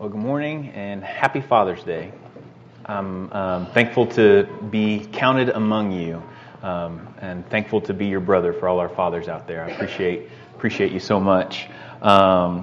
Well, good morning and happy Father's Day. I'm thankful to be counted among you and thankful to be your brother for all our fathers out there. I appreciate you so much. I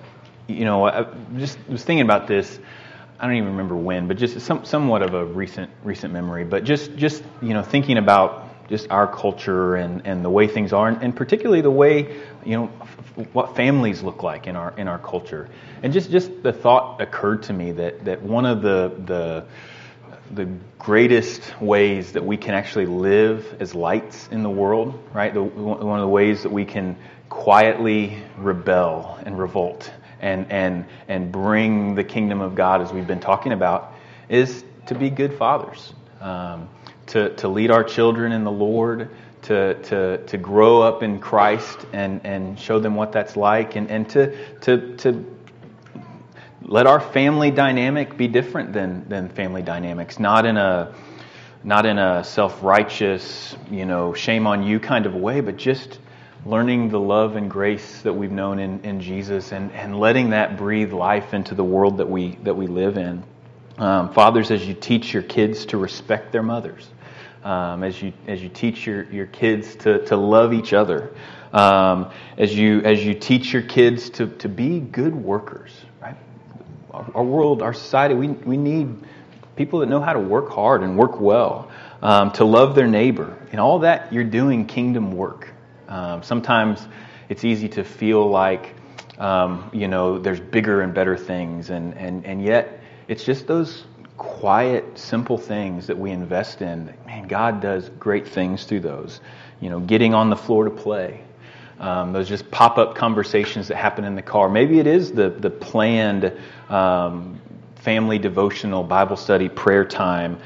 just was thinking about this. I don't even remember when, but just somewhat of a recent memory. But just thinking about just our culture and the way things are, and particularly the way what families look like in our culture. And just the thought occurred to me that one of the greatest ways that we can actually live as lights in the world, right? One of the ways that we can quietly rebel and revolt and bring the kingdom of God, as we've been talking about, is to be good fathers, to lead our children in the Lord, to grow up in Christ and show them what that's like, and to let our family dynamic be different than family dynamics, not in a self-righteous, shame on you kind of way, but just learning the love and grace that we've known in Jesus and letting that breathe life into the world that we live in. Fathers, as you teach your kids to respect their mothers, as you teach your kids to love each other, as you teach your kids to be good workers, right? Our world, our society, we need people that know how to work hard and work well, to love their neighbor. And all that, you're doing kingdom work. Sometimes it's easy to feel like, there's bigger and better things, and yet it's just those quiet, simple things that we invest in. Man, God does great things through those. Getting on the floor to play. Those just pop-up conversations that happen in the car. Maybe it is the planned family devotional, Bible study, prayer time,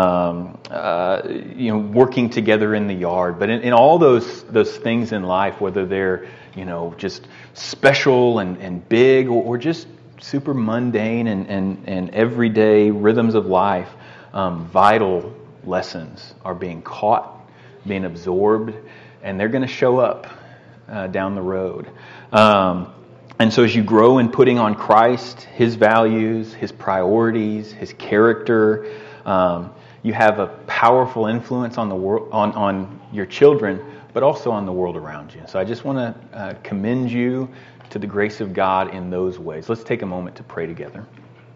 working together in the yard. But in all those things in life, whether they're just special and big or just super mundane and everyday rhythms of life, vital lessons are being caught, being absorbed, and they're going to show up down the road. And so as you grow in putting on Christ, His values, His priorities, His character, you have a powerful influence on the world, on your children, but also on the world around you. So I just want to commend you to the grace of God in those ways. Let's take a moment to pray together.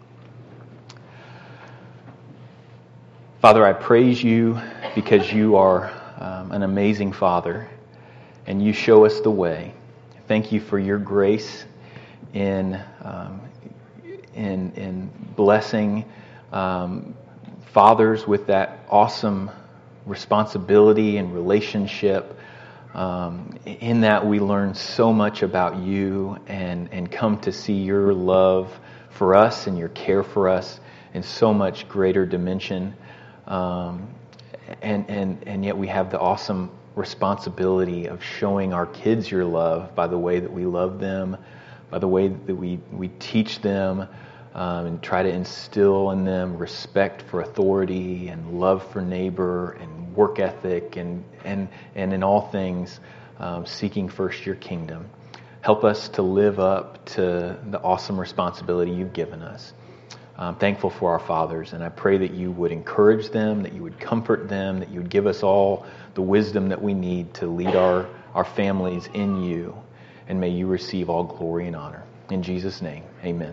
Father, I praise you because you are an amazing Father, and you show us the way. Thank you for your grace in blessing fathers with that awesome responsibility and relationship. In that we learn so much about you and come to see your love for us and your care for us in so much greater dimension. And yet we have the awesome responsibility of showing our kids your love by the way that we love them, by the way that we teach them, and try to instill in them respect for authority and love for neighbor and work ethic and in all things seeking first your kingdom. Help us to live up to the awesome responsibility you've given us. I'm thankful for our fathers, and I pray that you would encourage them, that you would comfort them, that you would give us all the wisdom that we need to lead our families in you. And may you receive all glory and honor. In Jesus' name, amen.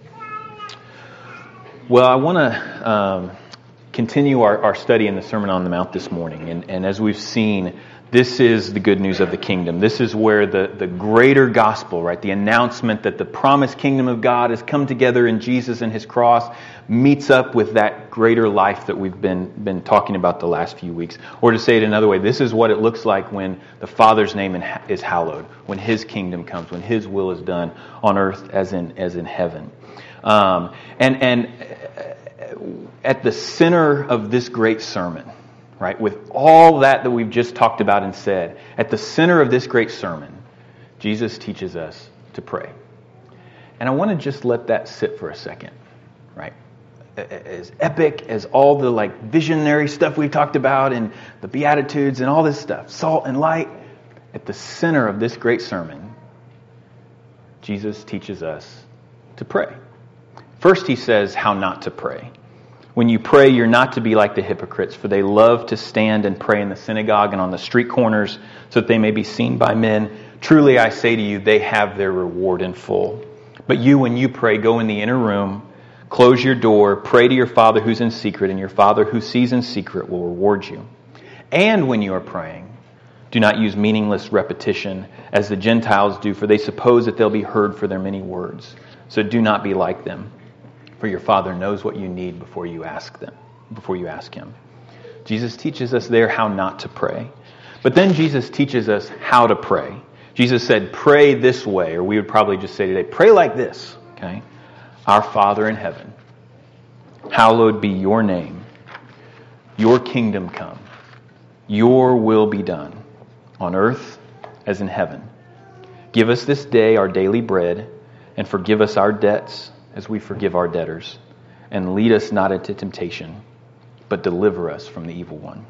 Well, I want to continue our study in the Sermon on the Mount this morning. And as we've seen, this is the good news of the kingdom. This is where the greater gospel, right, the announcement that the promised kingdom of God has come together in Jesus and His cross, meets up with that greater life that we've been talking about the last few weeks. Or to say it another way, this is what it looks like when the Father's name is hallowed, when His kingdom comes, when His will is done on earth as in heaven. And at the center of this great sermon, right, with all that we've just talked about and said, at the center of this great sermon, Jesus teaches us to pray. And I want to just let that sit for a second, right? As epic as all the visionary stuff we've talked about and the Beatitudes and all this stuff, salt and light, at the center of this great sermon, Jesus teaches us to pray. First, he says how not to pray. When you pray, you're not to be like the hypocrites, for they love to stand and pray in the synagogue and on the street corners so that they may be seen by men. Truly, I say to you, they have their reward in full. But you, when you pray, go in the inner room, close your door, pray to your Father who's in secret, and your Father who sees in secret will reward you. And when you are praying, do not use meaningless repetition as the Gentiles do, for they suppose that they'll be heard for their many words. So do not be like them. For your Father knows what you need before you ask Him. Jesus teaches us there how not to pray. But then Jesus teaches us how to pray. Jesus said, pray this way, or we would probably just say today, pray like this. Okay? Our Father in heaven, hallowed be your name. Your kingdom come. Your will be done on earth as in heaven. Give us this day our daily bread, and forgive us our debts as we forgive our debtors, and lead us not into temptation, but deliver us from the evil one.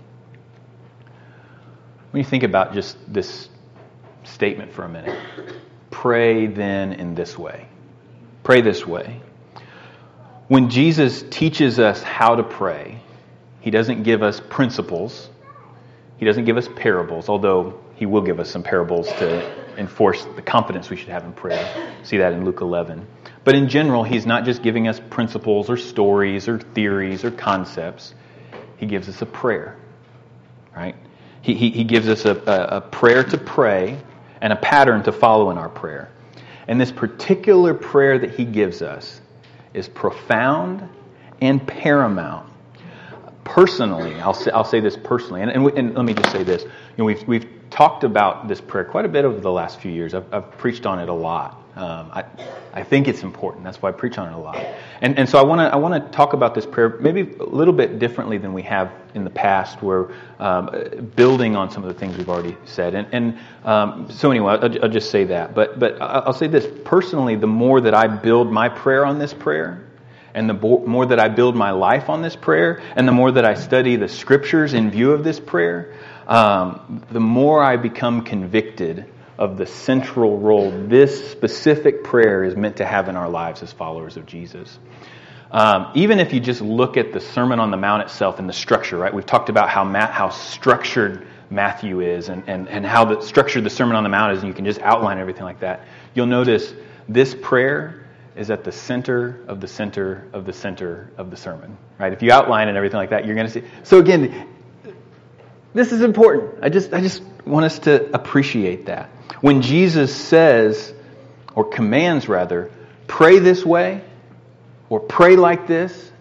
When you think about just this statement for a minute, pray then in this way. Pray this way. When Jesus teaches us how to pray, He doesn't give us principles. He doesn't give us parables, although He will give us some parables to enforce the confidence we should have in prayer. See that in Luke 11. But in general, He's not just giving us principles or stories or theories or concepts. He gives us a prayer, right? He gives us a prayer to pray and a pattern to follow in our prayer. And this particular prayer that He gives us is profound and paramount. Personally, I'll say this personally, and let me just say this. You know, we've talked about this prayer quite a bit over the last few years. I've preached on it a lot. I think it's important. That's why I preach on it a lot. And so I want to talk about this prayer maybe a little bit differently than we have in the past. We're building on some of the things we've already said. So anyway, I'll just say that. But I'll say this personally: the more that I build my prayer on this prayer, and the more that I build my life on this prayer, and the more that I study the Scriptures in view of this prayer, the more I become convicted of the central role this specific prayer is meant to have in our lives as followers of Jesus. Even if you just look at the Sermon on the Mount itself and the structure, right? We've talked about how structured Matthew is and how structured the Sermon on the Mount is, and you can just outline everything like that. You'll notice this prayer is at the center of the center of the center of the sermon, right? If you outline and everything like that, you're going to see. So again, this is important. I just want us to appreciate that. When Jesus says, or commands rather, pray this way, or pray like this,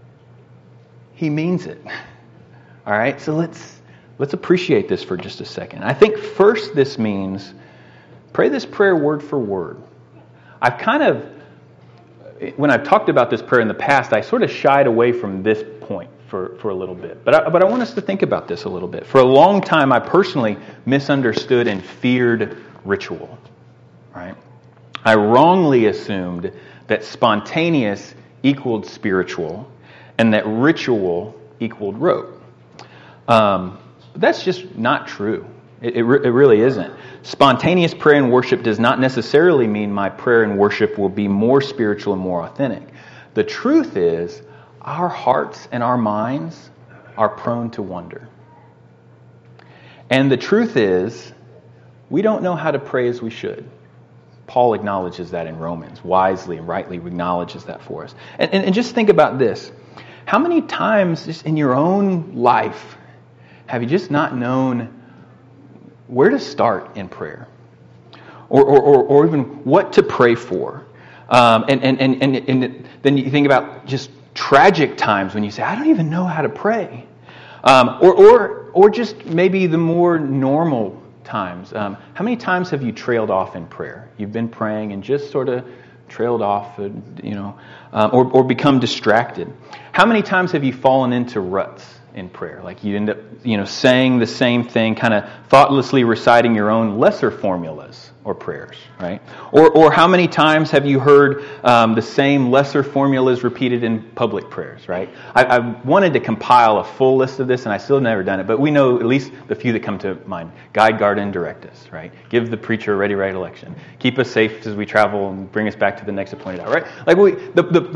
He means it. All right? So let's appreciate this for just a second. I think first this means pray this prayer word for word. When I've talked about this prayer in the past, I sort of shied away from this point for a little bit. But I want us to think about this a little bit. For a long time, I personally misunderstood and feared ritual. Right? I wrongly assumed that spontaneous equaled spiritual and that ritual equaled rote. But that's just not true. It really isn't. Spontaneous prayer and worship does not necessarily mean my prayer and worship will be more spiritual and more authentic. The truth is, our hearts and our minds are prone to wonder. And the truth is, we don't know how to pray as we should. Paul acknowledges that in Romans, wisely and rightly acknowledges that for us. And just think about this. How many times just in your own life have you just not known where to start in prayer? Or even what to pray for? And then you think about just tragic times when you say, I don't even know how to pray. Or just maybe the more normal times. How many times have you trailed off in prayer? You've been praying and just sort of trailed off, or become distracted. How many times have you fallen into ruts in prayer? Like you end up, saying the same thing, kind of thoughtlessly reciting your own lesser formulas or prayers, right? Or how many times have you heard the same lesser formulas repeated in public prayers, right? I wanted to compile a full list of this, and I still have never done it, but we know at least the few that come to mind. Guide, guard, and direct us, right? Give the preacher a ready right election. Keep us safe as we travel and bring us back to the next appointed hour, right? Like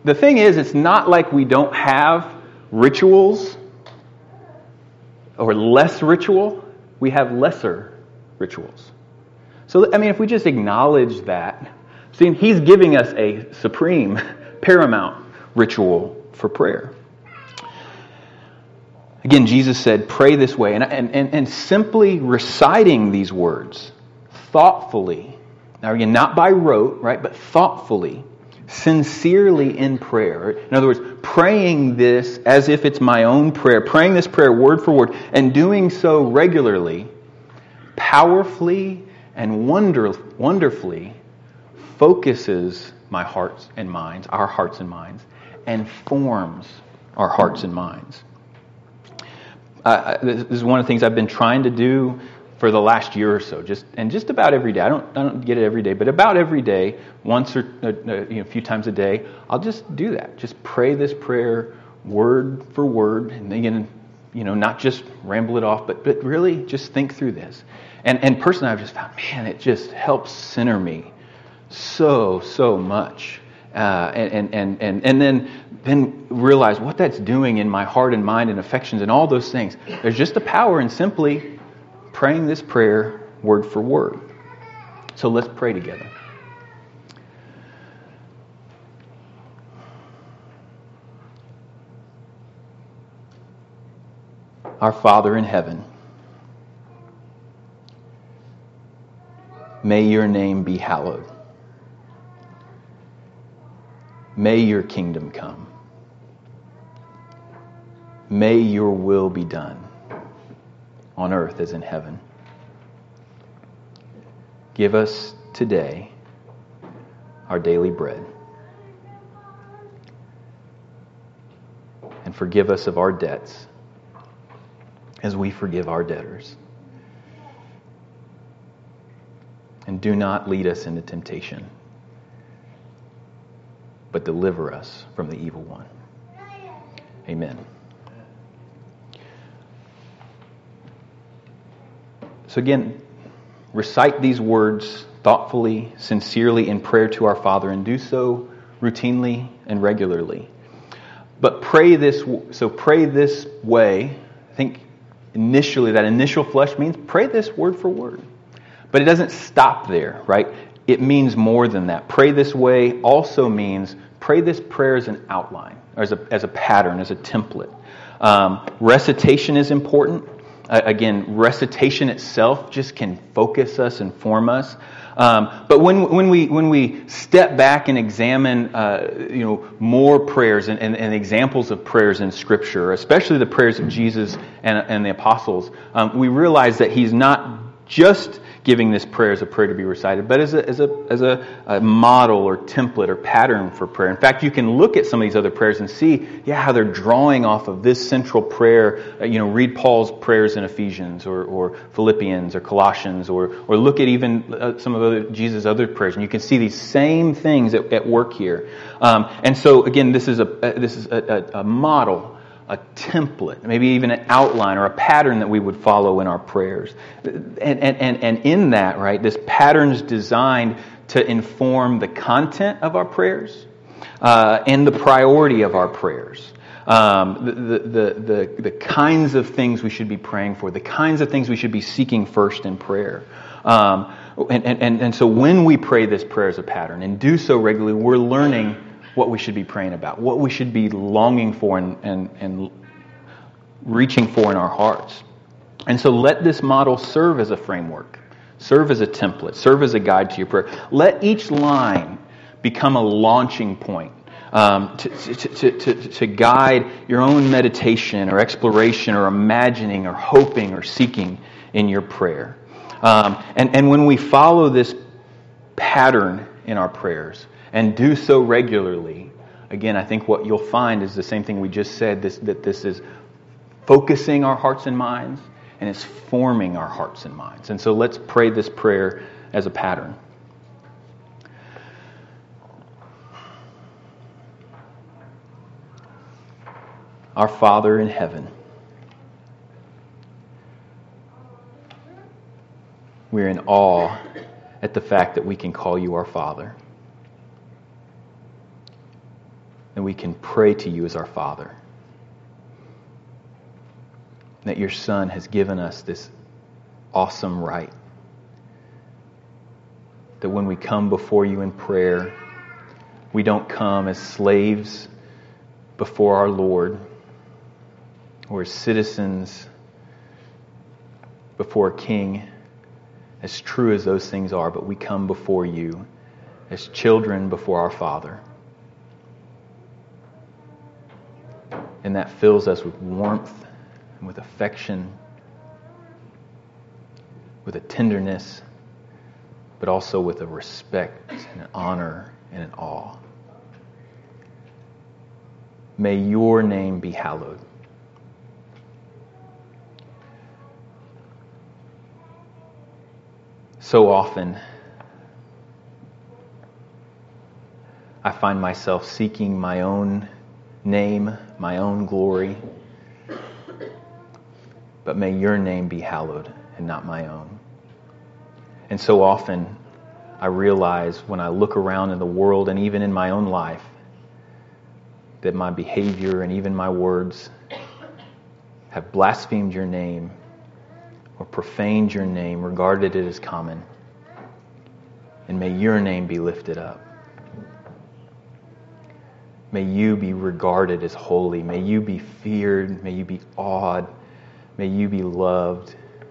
the thing is, it's not like we don't have rituals or less ritual. We have lesser rituals. So, I mean, if we just acknowledge that, see, He's giving us a supreme, paramount ritual for prayer. Again, Jesus said, pray this way. And simply reciting these words thoughtfully, now again, not by rote, right, but thoughtfully, sincerely in prayer. In other words, praying this as if it's my own prayer, praying this prayer word for word, and doing so regularly, powerfully and wonderfully focuses my hearts and minds, our hearts and minds, and forms our hearts and minds. This is one of the things I've been trying to do for the last year or so, just about every day. I don't get it every day, but about every day, once or a few times a day, I'll just do that. Just pray this prayer word for word, and again, not just ramble it off, but really just think through this. And personally, I've just found, man, it just helps center me so much, and then realize what that's doing in my heart and mind and affections and all those things. There's just a power in simply praying this prayer word for word. So let's pray together. Our Father in heaven, may your name be hallowed. May your kingdom come. May your will be done on earth as in heaven. Give us today our daily bread. And forgive us of our debts as we forgive our debtors. And do not lead us into temptation, but deliver us from the evil one. Amen. So again, recite these words thoughtfully, sincerely in prayer to our Father, and do so routinely and regularly. But pray this way. I think initially, that initial flush means pray this word for word. But it doesn't stop there, right? It means more than that. Pray this way also means pray this prayer as an outline, or as a pattern, as a template. Recitation is important. Again, recitation itself just can focus us and form us. But when we step back and examine, more prayers and examples of prayers in Scripture, especially the prayers of Jesus and the apostles, we realize that He's not just giving this prayer as a prayer to be recited, but as a model or template or pattern for prayer. In fact, you can look at some of these other prayers and see, how they're drawing off of this central prayer. Read Paul's prayers in Ephesians or Philippians or Colossians, or look at even some of Jesus' other prayers, and you can see these same things at work here. And so again, this is a model, a template, maybe even an outline or a pattern that we would follow in our prayers. And in that, right, this pattern is designed to inform the content of our prayers and the priority of our prayers. The kinds of things we should be praying for, the kinds of things we should be seeking first in prayer. And so when we pray this prayer as a pattern and do so regularly, we're learning what we should be praying about, what we should be longing for and reaching for in our hearts. And so let this model serve as a framework, serve as a template, serve as a guide to your prayer. Let each line become a launching point to guide your own meditation or exploration or imagining or hoping or seeking in your prayer. And when we follow this pattern in our prayers and do so regularly, again, I think what you'll find is the same thing we just said, that this is focusing our hearts and minds, and it's forming our hearts and minds. And so let's pray this prayer as a pattern. Our Father in heaven, we're in awe at the fact that we can call you our Father. And we can pray to you as our Father. That your Son has given us this awesome right. That when we come before you in prayer, we don't come as slaves before our Lord or as citizens before a king, as true as those things are, but we come before you as children before our Father. And that fills us with warmth and with affection, with a tenderness, but also with a respect and an honor and an awe. May your name be hallowed. So often, I find myself seeking my own name, my own glory. But may your name be hallowed and not my own. And so often, I realize when I look around in the world and even in my own life, that my behavior and even my words have blasphemed your name or profaned your name, regarded it as common. And may your name be lifted up. May you be regarded as holy. May you be feared. May you be awed. May you be loved.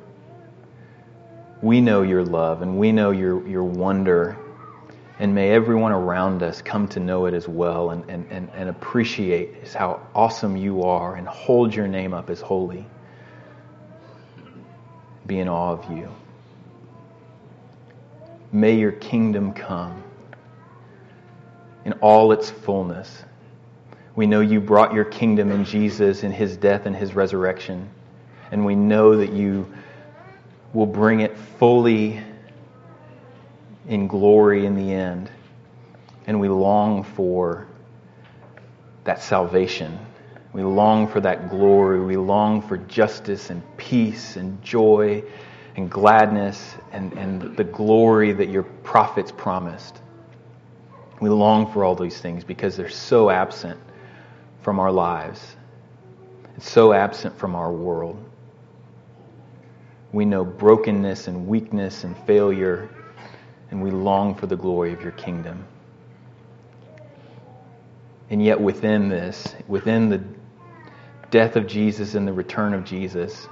We know your love and we know your wonder. And may everyone around us come to know it as well and appreciate how awesome you are and hold your name up as holy. Be in awe of you. May your kingdom come in all its fullness. We know you brought your kingdom in Jesus, in his death and his resurrection. And we know that you will bring it fully in glory in the end. And we long for that salvation. We long for that glory. We long for justice and peace and joy and gladness and the glory that your prophets promised. We long for all these things because they're so absent from our lives. It's so absent from our world. We know brokenness and weakness and failure, and we long for the glory of your kingdom. And yet within this, within the death of Jesus and the return of Jesus,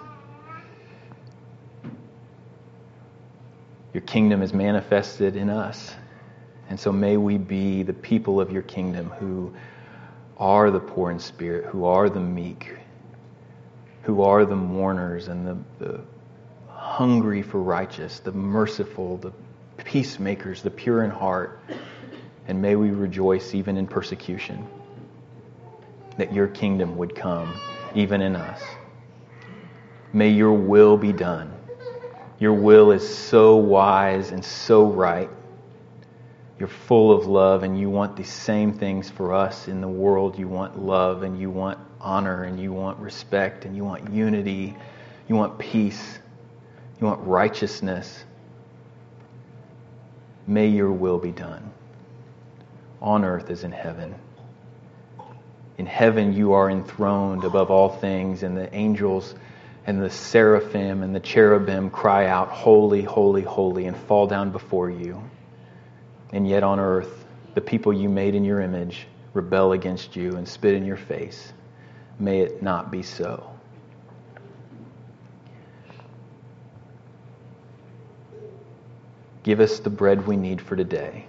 your kingdom is manifested in us. And so may we be the people of your kingdom who are the poor in spirit, who are the meek, who are the mourners and the hungry for righteous, the merciful, the peacemakers, the pure in heart. And may we rejoice even in persecution, that your kingdom would come even in us. May your will be done. Your will is so wise and so right. You're full of love and you want the same things for us in the world. You want love and you want honor and you want respect and you want unity. You want peace. You want righteousness. May your will be done on earth as in heaven. In heaven you are enthroned above all things, and the angels and the seraphim and the cherubim cry out, holy, holy, holy, and fall down before you. And yet on earth, the people you made in your image rebel against you and spit in your face. May it not be so. Give us the bread we need for today.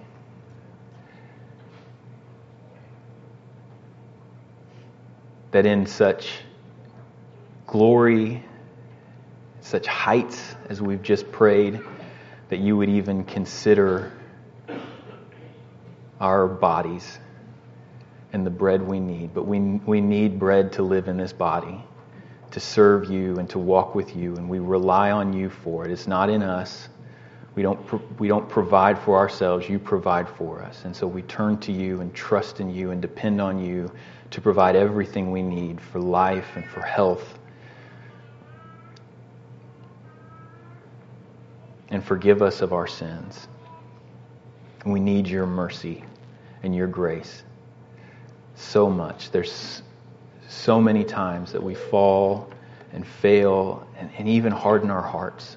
That in such glory, such heights as we've just prayed, that you would even consider our bodies and the bread we need. But we need bread to live in this body, to serve you and to walk with you, and we rely on you for it. It's not in us. We don't provide for ourselves. You provide for us. And so we turn to you and trust in you and depend on you to provide everything we need for life and for health. And forgive us of our sins. We need your mercy and your grace. so much. There's so many times that we fall and fail and even harden our hearts.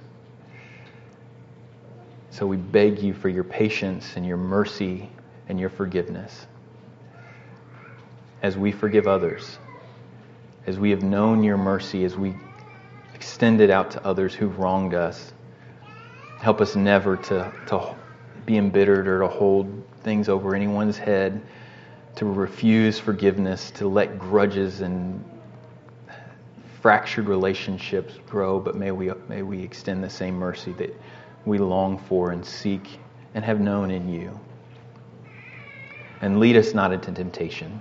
So we beg you for your patience and your mercy and your forgiveness as we forgive others, as we have known your mercy, as we extend it out to others who've wronged us. Help us never to be embittered or to hold things over anyone's head, to refuse forgiveness, to let grudges and fractured relationships grow, but may we extend the same mercy that we long for and seek and have known in you. And lead us not into temptation.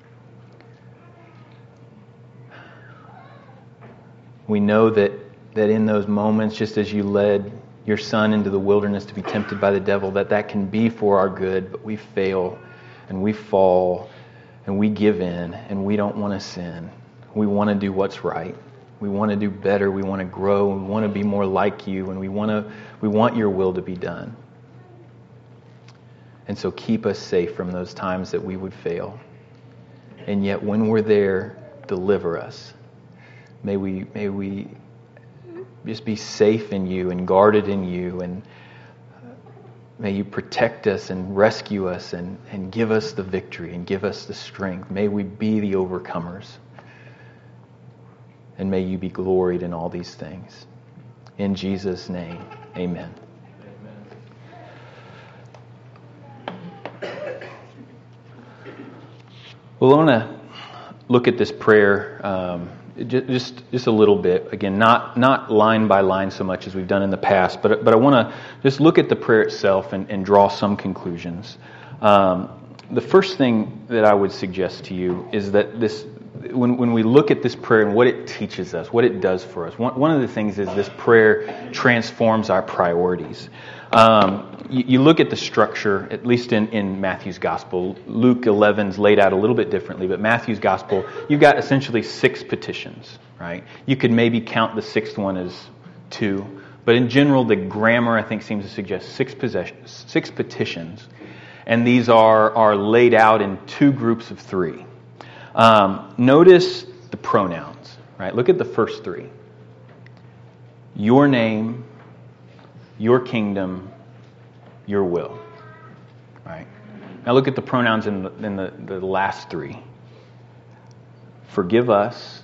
We know that in those moments, just as you led your Son into the wilderness to be tempted by the devil, that can be for our good, but we fail and we fall and we give in and we don't want to sin. We want to do what's right. We want to do better. We want to grow. We want to be more like you, and we want your will to be done. And so keep us safe from those times that we would fail. And yet when we're there, deliver us. May we just be safe in you and guarded in you, and may you protect us and rescue us and give us the victory and give us the strength. May we be the overcomers. And may you be gloried in all these things. In Jesus' name, amen. Well, I want to look at this prayer just a little bit. Again, not line by line so much as we've done in the past, but I want to just look at the prayer itself and draw some conclusions. The first thing that I would suggest to you is that when we look at this prayer and what it teaches us, what it does for us, one of the things is this prayer transforms our priorities. You look at the structure, at least in Matthew's Gospel. Luke 11's laid out a little bit differently, but Matthew's Gospel, you've got essentially 6 petitions, right? You could maybe count the 6th one as 2, but in general, the grammar, I think, seems to suggest 6 petitions, and these are laid out in 2 groups of 3. Notice the pronouns, right? Look at the first 3. Your name, your kingdom, your will. Right? Now look at the pronouns in the last 3. Give us,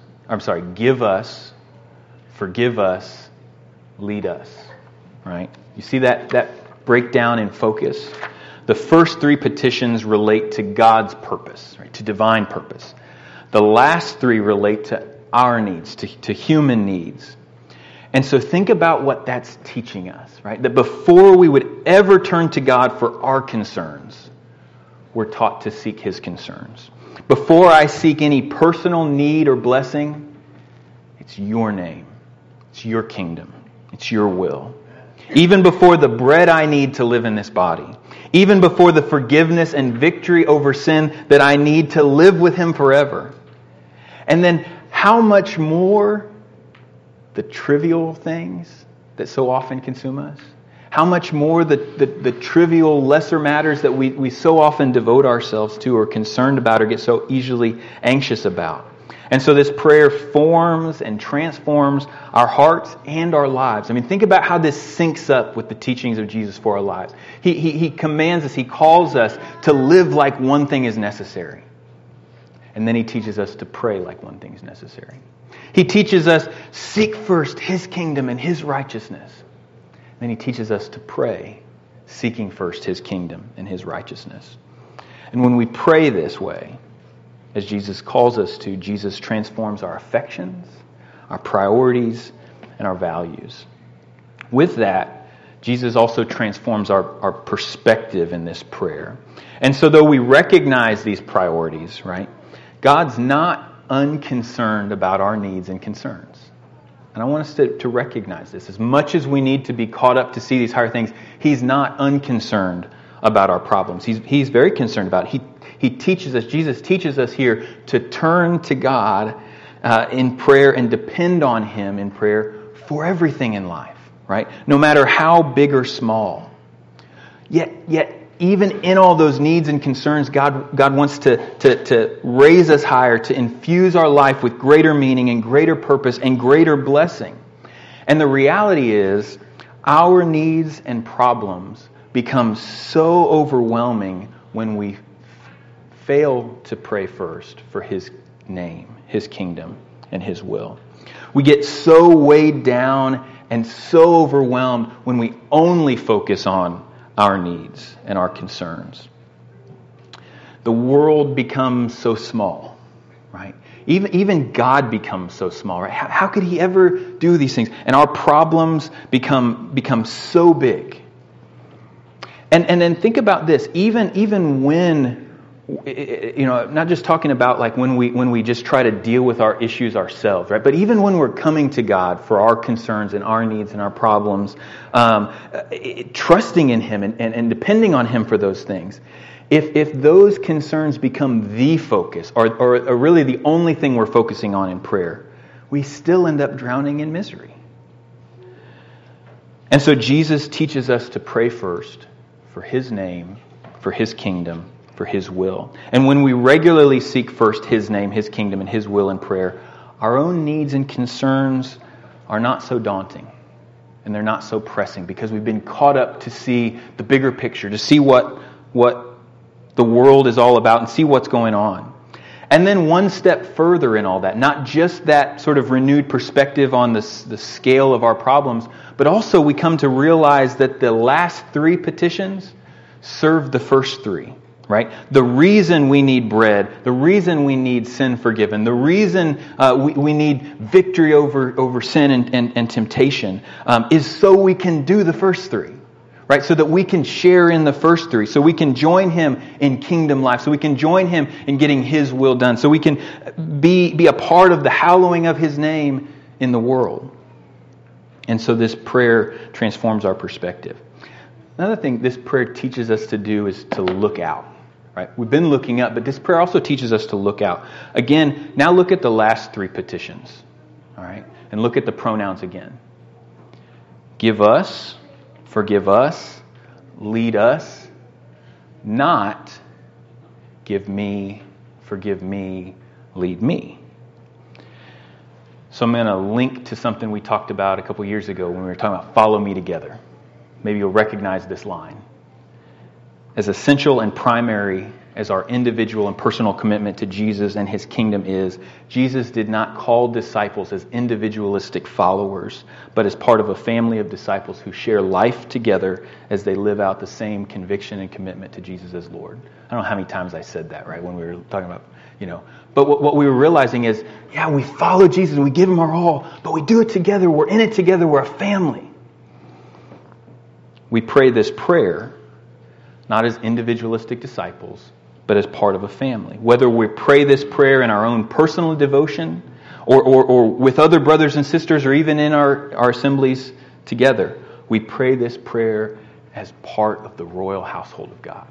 forgive us, lead us. Right? You see that breakdown in focus? The first 3 petitions relate to God's purpose, right? To divine purpose. The last 3 relate to our needs, to human needs. And so think about what that's teaching us, right? That before we would ever turn to God for our concerns, we're taught to seek His concerns. Before I seek any personal need or blessing, it's your name, it's your kingdom, it's your will. Even before the bread I need to live in this body, even before the forgiveness and victory over sin that I need to live with Him forever. And then how much more the trivial things that so often consume us? How much more the trivial, lesser matters that we so often devote ourselves to or concerned about or get so easily anxious about? And so this prayer forms and transforms our hearts and our lives. I mean, think about how this syncs up with the teachings of Jesus for our lives. He commands us, He calls us to live like one thing is necessary. And then He teaches us to pray like one thing is necessary. He teaches us, seek first His kingdom and His righteousness. Then He teaches us to pray, seeking first His kingdom and His righteousness. And when we pray this way, as Jesus calls us to, Jesus transforms our affections, our priorities, and our values. With that, Jesus also transforms our perspective in this prayer. And so though we recognize these priorities, right, God's not unconcerned about our needs and concerns. And I want us to recognize this. As much as we need to be caught up to see these higher things, He's not unconcerned about our problems. He's very concerned about it. He teaches us, Jesus teaches us here to turn to God in prayer and depend on Him in prayer for everything in life, right? No matter how big or small. Yet even in all those needs and concerns, God wants to raise us higher, to infuse our life with greater meaning and greater purpose and greater blessing. And the reality is, our needs and problems become so overwhelming when we fail to pray first for His name, His kingdom, and His will. We get so weighed down and so overwhelmed when we only focus on our needs and our concerns. The world becomes so small, right? Even God becomes so small, right? How could He ever do these things? And our problems become so big. And then think about this. Even when, not just talking about like when we just try to deal with our issues ourselves, right? But even when we're coming to God for our concerns and our needs and our problems, trusting in Him and depending on Him for those things. If those concerns become the focus, or really the only thing we're focusing on in prayer, we still end up drowning in misery. And so Jesus teaches us to pray first for His name, for His kingdom, for His will. And when we regularly seek first His name, His kingdom, and His will in prayer, our own needs and concerns are not so daunting. And they're not so pressing because we've been caught up to see the bigger picture, to see what the world is all about and see what's going on. And then one step further in all that, not just that sort of renewed perspective on the scale of our problems, but also we come to realize that the last 3 petitions serve the first 3, right? The reason we need bread, the reason we need sin forgiven, the reason we need victory over sin and temptation is so we can do the first 3. Right, so that we can share in the first 3, so we can join Him in kingdom life, so we can join Him in getting His will done, so we can be a part of the hallowing of His name in the world. And so this prayer transforms our perspective. Another thing this prayer teaches us to do is to look out. Right, we've been looking up, but this prayer also teaches us to look out. Again, now look at the last 3 petitions. All right, and look at the pronouns again. Give us. Forgive us, lead us, not give me, forgive me, lead me. So I'm going to link to something we talked about a couple years ago when we were talking about follow me together. Maybe you'll recognize this line. As essential and primary as our individual and personal commitment to Jesus and His kingdom is, Jesus did not call disciples as individualistic followers, but as part of a family of disciples who share life together as they live out the same conviction and commitment to Jesus as Lord. I don't know how many times I said that, right, when we were talking about, But what we were realizing is, we follow Jesus, we give Him our all, but we do it together, we're in it together, we're a family. We pray this prayer not as individualistic disciples, but as part of a family. Whether we pray this prayer in our own personal devotion or with other brothers and sisters or even in our assemblies together, we pray this prayer as part of the royal household of God.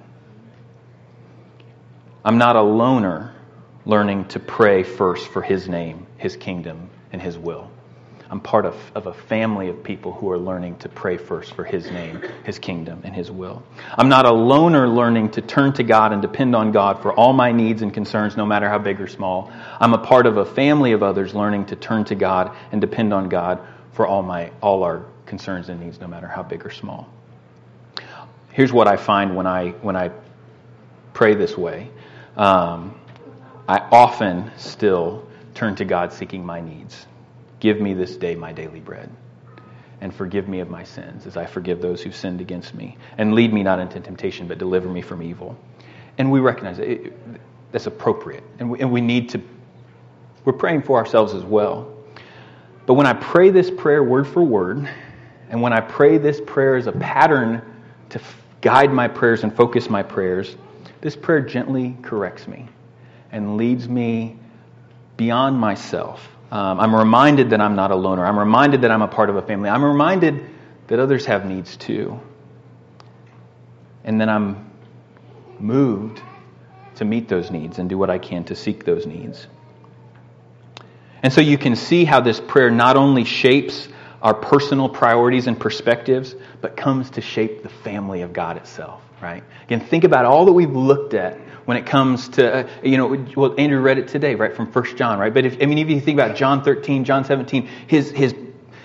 I'm not a loner learning to pray first for His name, His kingdom, and His will. I'm part of a family of people who are learning to pray first for His name, His kingdom, and His will. I'm not a loner learning to turn to God and depend on God for all my needs and concerns, no matter how big or small. I'm a part of a family of others learning to turn to God and depend on God for all our concerns and needs, no matter how big or small. Here's what I find when I pray this way. I often still turn to God seeking my needs. Give me this day my daily bread, and forgive me of my sins as I forgive those who sinned against me. And lead me not into temptation, but deliver me from evil. And we recognize that's appropriate. And we need to, we're praying for ourselves as well. But when I pray this prayer word for word, and when I pray this prayer as a pattern to guide my prayers and focus my prayers, this prayer gently corrects me and leads me beyond myself. I'm reminded that I'm not a loner. I'm reminded that I'm a part of a family. I'm reminded that others have needs too. And then I'm moved to meet those needs and do what I can to seek those needs. And so you can see how this prayer not only shapes our personal priorities and perspectives, but comes to shape the family of God itself, right? Again, think about all that we've looked at when it comes to, well, Andrew read it today, right, from 1 John, right? But if you think about John 13, John 17, his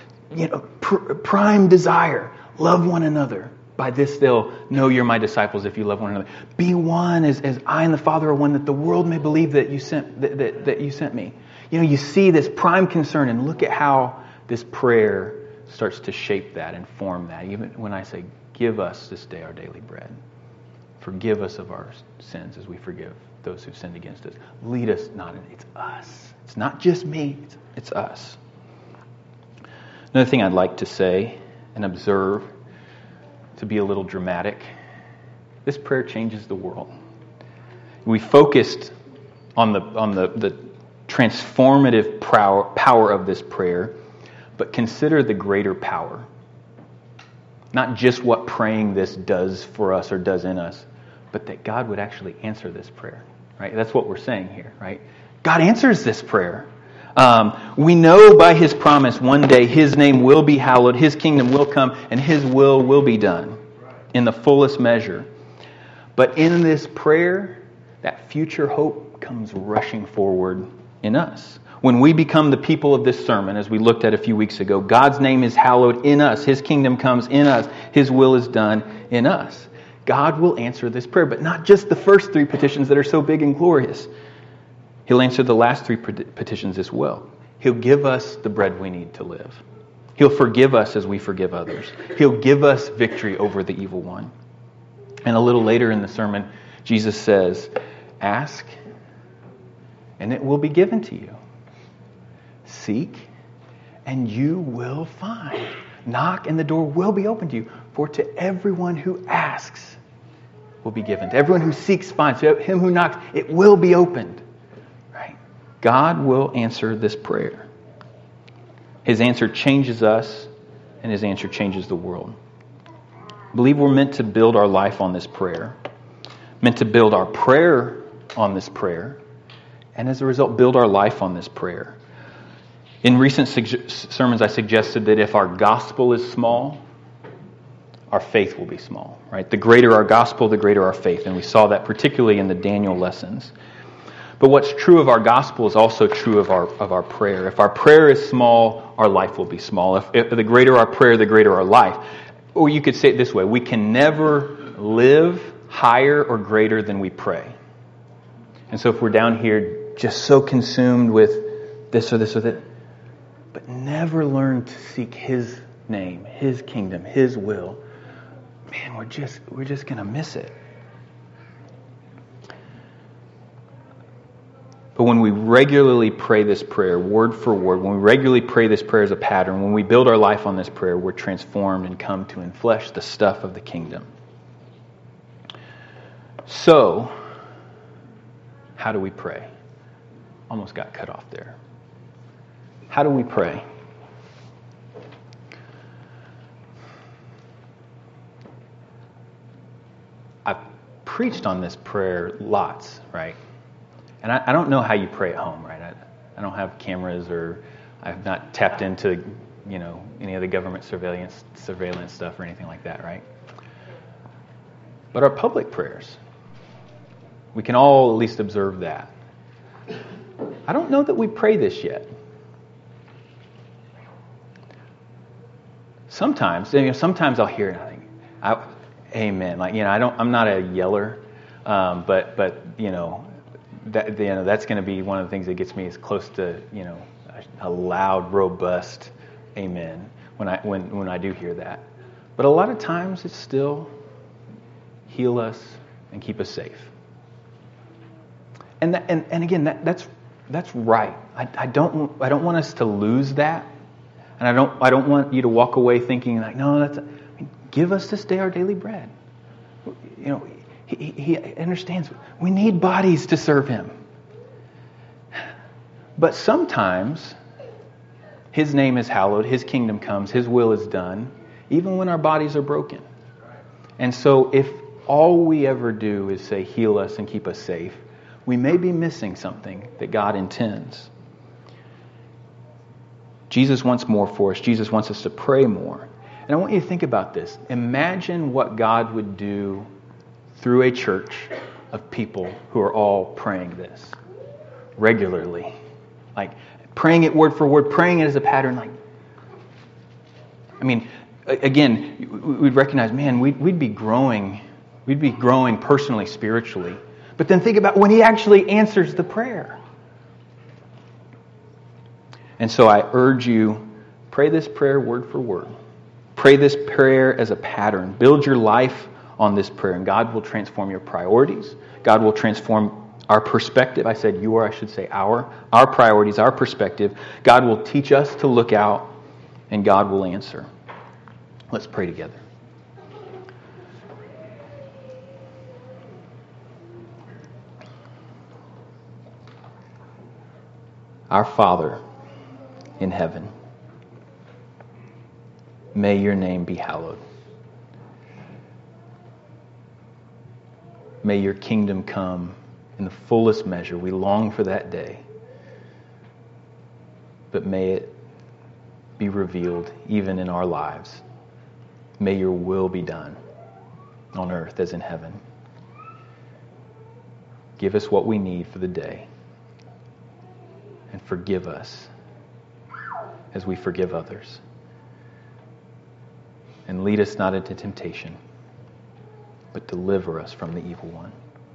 prime desire, love one another. By this they'll know you're my disciples if you love one another. Be one as I and the Father are one, that the world may believe that you sent me. You see this prime concern, and look at how this prayer starts to shape that and form that. Even when I say, give us this day our daily bread. Forgive us of our sins as we forgive those who've sinned against us. Lead us not in, it's us. It's not just me, it's us. Another thing I'd like to say and observe, to be a little dramatic, this prayer changes the world. We focused on the transformative power of this prayer, but consider the greater power. Not just what praying this does for us or does in us, but that God would actually answer this prayer. Right? That's what we're saying here, right? God answers this prayer. We know by His promise one day His name will be hallowed, His kingdom will come, and His will be done in the fullest measure. But in this prayer, that future hope comes rushing forward in us. When we become the people of this sermon, as we looked at a few weeks ago, God's name is hallowed in us. His kingdom comes in us. His will is done in us. God will answer this prayer, but not just the first three petitions that are so big and glorious. He'll answer the last three petitions as well. He'll give us the bread we need to live. He'll forgive us as we forgive others. He'll give us victory over the evil one. And a little later in the sermon, Jesus says, ask, and it will be given to you. Seek, and you will find. Knock, and the door will be opened to you. For to everyone who asks will be given. To everyone who seeks finds. To him who knocks, it will be opened. Right? God will answer this prayer. His answer changes us, and His answer changes the world. I believe we're meant to build our life on this prayer. Meant to build our prayer on this prayer. And as a result, build our life on this prayer. In recent sermons, I suggested that if our gospel is small, our faith will be small. Right? The greater our gospel, the greater our faith. And we saw that particularly in the Daniel lessons. But what's true of our gospel is also true of our prayer. If our prayer is small, our life will be small. If the greater our prayer, the greater our life. Or you could say it this way: we can never live higher or greater than we pray. And so if we're down here just so consumed with this or this or that, but never learn to seek His name, His kingdom, His will, man, we're just going to miss it. But when we regularly pray this prayer, word for word, when we regularly pray this prayer as a pattern, when we build our life on this prayer, we're transformed and come to enflesh the stuff of the kingdom. So, how do we pray? Almost got cut off there. How do we pray? I've preached on this prayer lots, right? And I don't know how you pray at home, right? I don't have cameras, or I've not tapped into, any of the government surveillance stuff or anything like that, right? But our public prayers, we can all at least observe that. I don't know that we pray this yet. Sometimes I'll hear it and I think, amen. I'm not a yeller, but that's going to be one of the things that gets me as close to, a loud, robust amen when I do hear that. But a lot of times it's still heal us and keep us safe. And again, that's right. I don't want us to lose that. And I don't want you to walk away thinking like, no, give us this day our daily bread. He understands we need bodies to serve Him. But sometimes His name is hallowed, His kingdom comes, His will is done, even when our bodies are broken. And so if all we ever do is say, heal us and keep us safe, we may be missing something that God intends. Jesus wants more for us. Jesus wants us to pray more. And I want you to think about this. Imagine what God would do through a church of people who are all praying this regularly. Like praying it word for word, praying it as a pattern. Like, I mean, again, we'd recognize, man, we'd be growing. We'd be growing personally, spiritually. But then think about when He actually answers the prayer. And so I urge you, pray this prayer word for word. Pray this prayer as a pattern. Build your life on this prayer, and God will transform your priorities. God will transform our perspective. I said I should say our priorities, our perspective. God will teach us to look out, and God will answer. Let's pray together. Our Father in heaven, may your name be hallowed. May your kingdom come in the fullest measure. We long for that day. But may it be revealed even in our lives. May your will be done on earth as in heaven. Give us what we need for the day. And forgive us as we forgive others. And lead us not into temptation, but deliver us from the evil one.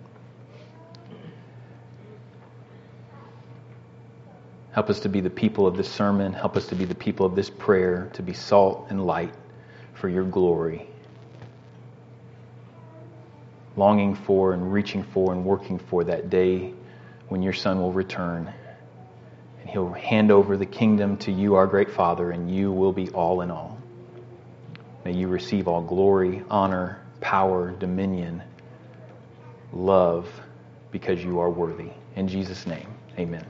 Help us to be the people of this sermon. Help us to be the people of this prayer, to be salt and light for your glory. Longing for and reaching for and working for that day when your Son will return. And He'll hand over the kingdom to you, our great Father, and you will be all in all. May you receive all glory, honor, power, dominion, love, because you are worthy. In Jesus' name, amen.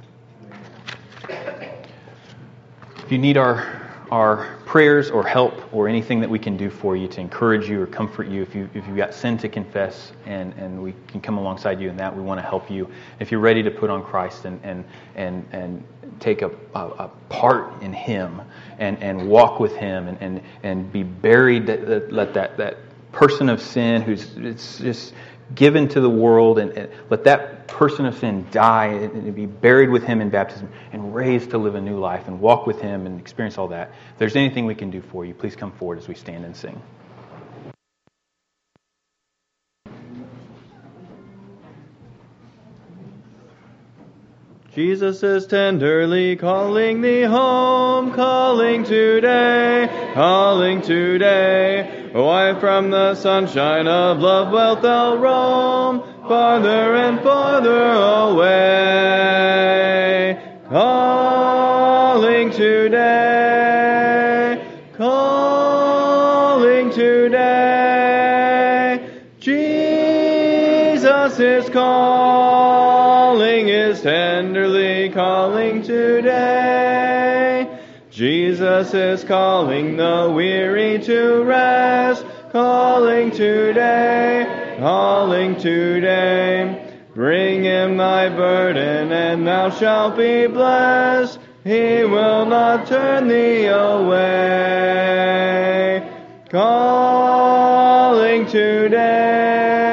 If you need our prayers or help or anything that we can do for you to encourage you or comfort you, if you've got sin to confess and we can come alongside you in that, we want to help you. If you're ready to put on Christ and take a part in Him and walk with Him and be buried, let that person of sin it's just given to the world and let that person of sin die and be buried with Him in baptism and raised to live a new life and walk with Him and experience all that. If there's anything we can do for you, please come forward as we stand and sing. Jesus is tenderly calling thee home, calling today, calling today. Why from the sunshine of love wilt thou roam, farther and farther away? Calling today, calling today. Jesus is calling, is tenderly calling today. Jesus is calling the weary to rest, calling today, calling today. Bring Him thy burden and thou shalt be blessed. He will not turn thee away. Calling today.